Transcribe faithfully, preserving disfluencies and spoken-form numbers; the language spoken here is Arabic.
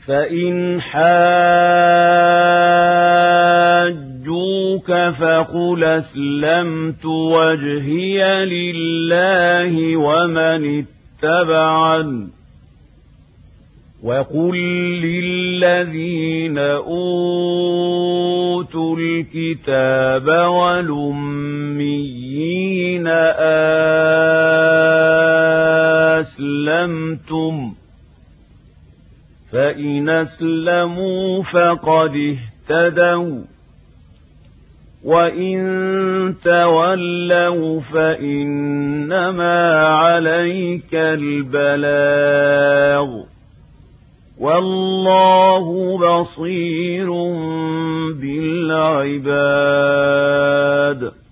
فإن حاجوك فقل أسلمت وجهي لله ومن اتبعن وقل للذين أوتوا الكتاب والأميين أسلمتم فإن أسلموا فقد اهتدوا وإن تولوا فإنما عليك البلاغ والله بصير بالعباد.